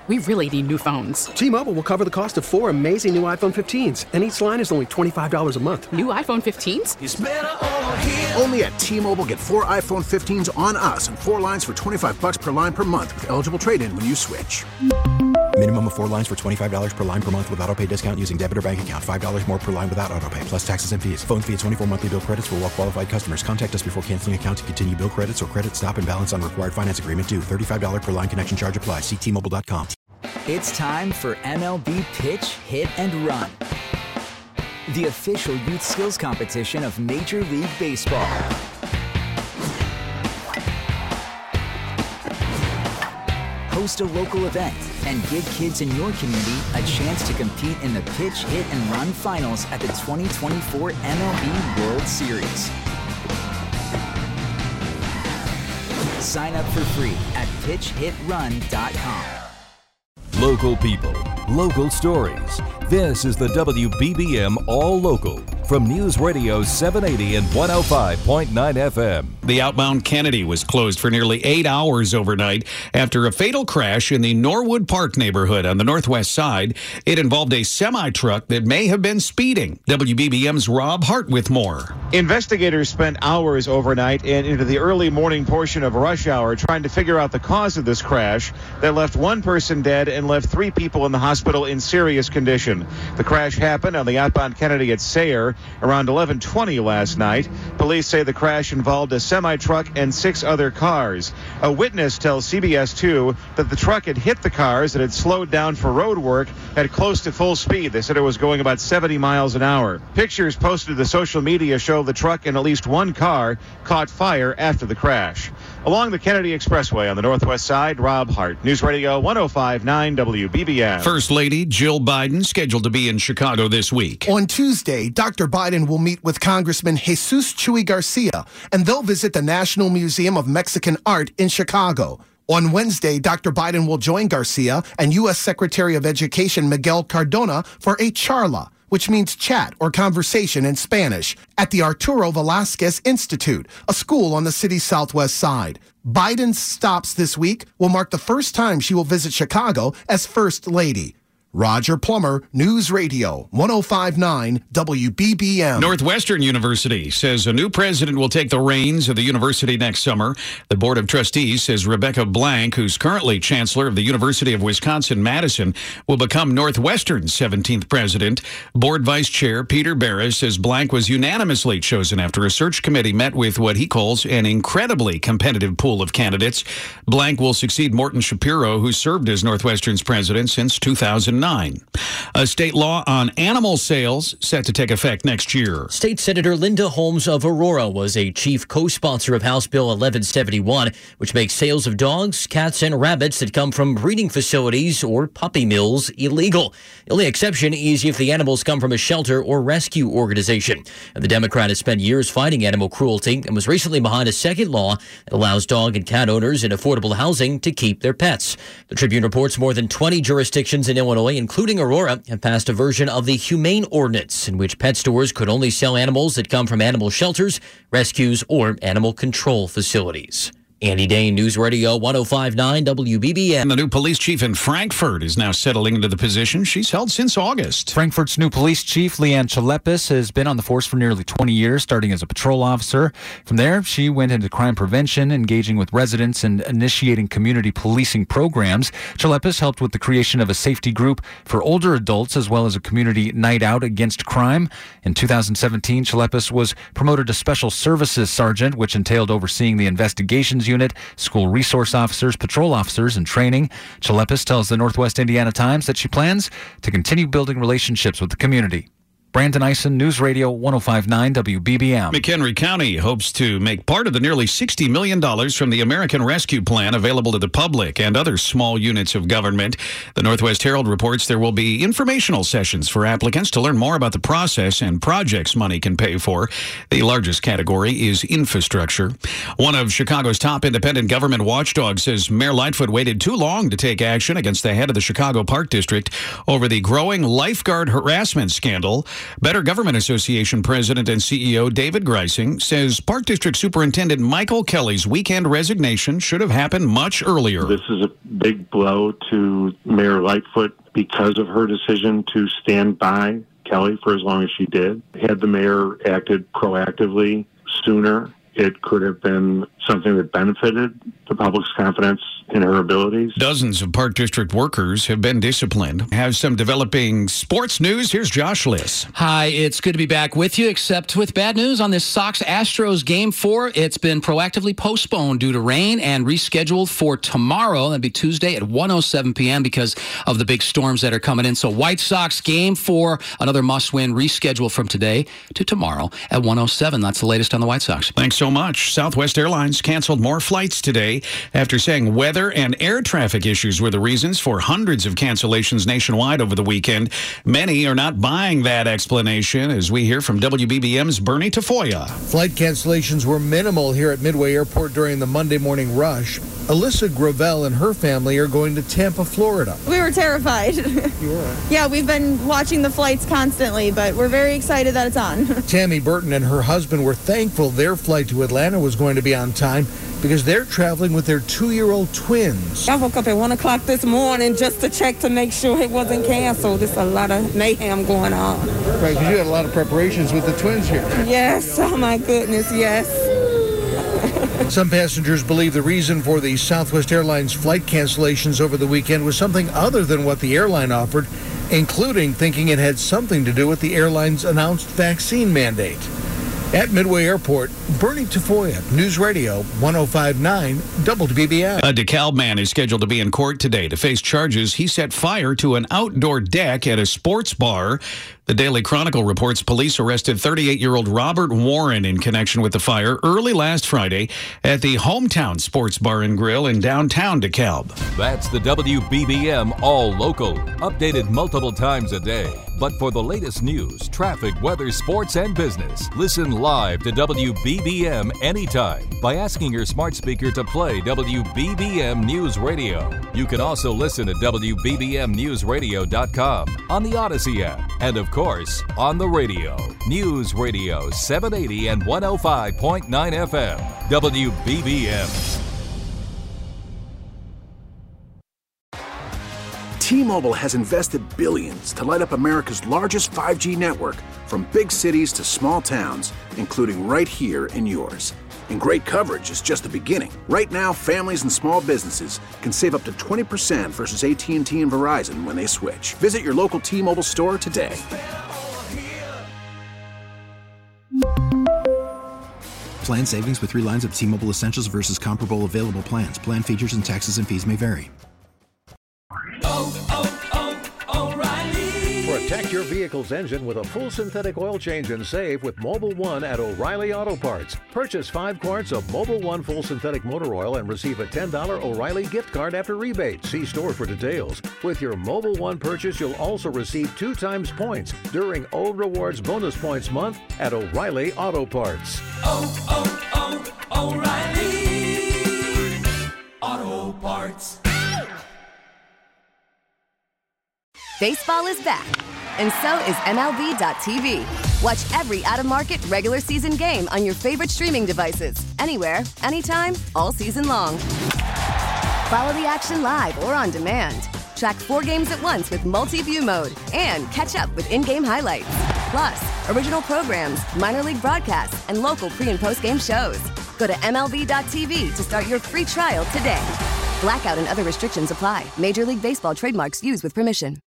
We really need new phones. T-Mobile will cover the cost of 4 amazing new iPhone 15s, and each line is only $25 a month. New iPhone 15s? It's better over here. Only at T-Mobile, get 4 iPhone 15s on us and 4 lines for $25 per line per month with eligible trade-in when you switch. Minimum of 4 lines for $25 per line per month with autopay discount using debit or bank account. $5 more per line without autopay, plus taxes and fees. Phone fee at 24 monthly bill credits for well-qualified customers. Contact us before canceling account to continue bill credits or credit stop and balance on required finance agreement due. $35 per line connection charge applies. See T-Mobile.com. It's time for MLB Pitch, Hit, and Run, the official youth skills competition of Major League Baseball. Host a local event and give kids in your community a chance to compete in the Pitch, Hit, and Run finals at the 2024 MLB World Series. Sign up for free at pitchhitrun.com. Local people, local stories. This is the WBBM All Local from News Radio 780 and 105.9 FM. The outbound Kennedy was closed for nearly 8 hours overnight after a fatal crash in the Norwood Park neighborhood on the northwest side. It involved a semi-truck that may have been speeding. WBBM's Rob Hart with more. Investigators spent hours overnight and into the early morning portion of rush hour trying to figure out the cause of this crash that left one person dead and left 3 people in the hospital in serious condition. The crash happened on the outbound Kennedy at Sayre around 11:20 last night. Police say the crash involved a semi-truck and 6 other cars. A witness tells CBS 2 that the truck had hit the cars that had slowed down for road work at close to full speed. They said it was going about 70 miles an hour. Pictures posted to social media show the truck and at least one car caught fire after the crash. Along the Kennedy Expressway on the northwest side, Rob Hart, News Radio 105.9 WBBM. First Lady Jill Biden scheduled to be in Chicago this week. On Tuesday, Dr. Biden will meet with Congressman Jesus Chuy Garcia, and they'll visit the National Museum of Mexican Art in Chicago. On Wednesday, Dr. Biden will join Garcia and U.S. Secretary of Education Miguel Cardona for a charla, which means chat or conversation in Spanish, at the Arturo Velasquez Institute, a school on the city's southwest side. Biden's stops this week will mark the first time she will visit Chicago as First Lady. Roger Plummer, News Radio 105.9 WBBM. Northwestern University says a new president will take the reins of the university next summer. The Board of Trustees says Rebecca Blank, who's currently chancellor of the University of Wisconsin-Madison, will become Northwestern's 17th president. Board Vice Chair Peter Barris says Blank was unanimously chosen after a search committee met with what he calls an incredibly competitive pool of candidates. Blank will succeed Morton Shapiro, who served as Northwestern's president since 2009. A state law on animal sales set to take effect next year. State Senator Linda Holmes of Aurora was a chief co-sponsor of House Bill 1171, which makes sales of dogs, cats, and rabbits that come from breeding facilities or puppy mills illegal. The only exception is if the animals come from a shelter or rescue organization. And the Democrat has spent years fighting animal cruelty and was recently behind a second law that allows dog and cat owners in affordable housing to keep their pets. The Tribune reports more than 20 jurisdictions in Illinois, including Aurora, have passed a version of the Humane Ordinance in which pet stores could only sell animals that come from animal shelters, rescues, or animal control facilities. Andy Dane, News Radio 105.9 WBBM. And the new police chief in Frankfort is now settling into the position she's held since August. Frankfort's new police chief, Leanne Chalepis, has been on the force for nearly 20 years, starting as a patrol officer. From there, she went into crime prevention, engaging with residents and initiating community policing programs. Chalepis helped with the creation of a safety group for older adults, as well as a community night out against crime. In 2017, Chalepis was promoted to Special Services Sergeant, which entailed overseeing the investigations unit, school resource officers, patrol officers, and training. Chalepis tells the Northwest Indiana Times that she plans to continue building relationships with the community. Brandon Eisen, News Radio 105.9 WBBM. McHenry County hopes to make part of the nearly $60 million from the American Rescue Plan available to the public and other small units of government. The Northwest Herald reports there will be informational sessions for applicants to learn more about the process and projects money can pay for. The largest category is infrastructure. One of Chicago's top independent government watchdogs says Mayor Lightfoot waited too long to take action against the head of the Chicago Park District over the growing lifeguard harassment scandal. Better Government Association President and CEO David Greising says Park District Superintendent Michael Kelly's weekend resignation should have happened much earlier. This is a big blow to Mayor Lightfoot because of her decision to stand by Kelly for as long as she did. Had the mayor acted proactively sooner, it could have been something that benefited the public's confidence in her abilities. Dozens of Park District workers have been disciplined. Have some developing sports news. Here's Josh Liss. Hi, it's good to be back with you, except with bad news on this Sox-Astros Game 4. It's been proactively postponed due to rain and rescheduled for tomorrow. That'd be Tuesday at 1:07 p.m. because of the big storms that are coming in. So White Sox Game 4, another must-win, rescheduled from today to tomorrow at 1:07. That's the latest on the White Sox. Thanks so much. Southwest Airlines canceled more flights today after saying weather and air traffic issues were the reasons for hundreds of cancellations nationwide over the weekend. Many are not buying that explanation, as we hear from WBBM's Bernie Tafoya. Flight cancellations were minimal here at Midway Airport during the Monday morning rush. Alyssa Gravel and her family are going to Tampa, Florida. We were terrified. You were? Yeah, we've been watching the flights constantly, but we're very excited that it's on. Tammy Burton and her husband were thankful their flight to Atlanta was going to be on time because they're traveling with their 2-year-old twins. I woke up at 1 o'clock this morning just to check to make sure it wasn't canceled. There's a lot of mayhem going on. Right, because you had a lot of preparations with the twins here. Yes, oh my goodness, yes. Some passengers believe the reason for the Southwest Airlines flight cancellations over the weekend was something other than what the airline offered, including thinking it had something to do with the airline's announced vaccine mandate. At Midway Airport, Bernie Tafoya, News Radio 105.9 WBBM. A DeKalb man is scheduled to be in court today to face charges he set fire to an outdoor deck at a sports bar. The Daily Chronicle reports police arrested 38-year-old Robert Warren in connection with the fire early last Friday at the Hometown Sports Bar and Grill in downtown DeKalb. That's the WBBM All Local, updated multiple times a day. But for the latest news, traffic, weather, sports, and business, listen live to WBBM anytime by asking your smart speaker to play WBBM News Radio. You can also listen at WBBMNewsRadio.com, on the Odyssey app, and of course, on the radio. News Radio 780 and 105.9 FM. WBBM. T-Mobile has invested billions to light up America's largest 5G network, from big cities to small towns, including right here in yours. And great coverage is just the beginning. Right now, families and small businesses can save up to 20% versus AT&T and Verizon when they switch. Visit your local T-Mobile store today. Plan savings with 3 lines of T-Mobile Essentials versus comparable available plans. Plan features and taxes and fees may vary. Protect your vehicle's engine with a full synthetic oil change and save with Mobil 1 at O'Reilly Auto Parts. Purchase 5 quarts of Mobil 1 full synthetic motor oil and receive a $10 O'Reilly gift card after rebate. See store for details. With your Mobil 1 purchase, you'll also receive 2 times points during O Rewards Bonus Points Month at O'Reilly Auto Parts. O'Reilly Auto Parts. Baseball is back, and so is MLB.tv. Watch every out-of-market regular season game on your favorite streaming devices, anywhere, anytime, all season long. Follow the action live or on demand. Track 4 games at once with multi-view mode and catch up with in-game highlights. Plus, original programs, minor league broadcasts, and local pre- and post-game shows. Go to MLB.tv to start your free trial today. Blackout and other restrictions apply. Major League Baseball trademarks used with permission.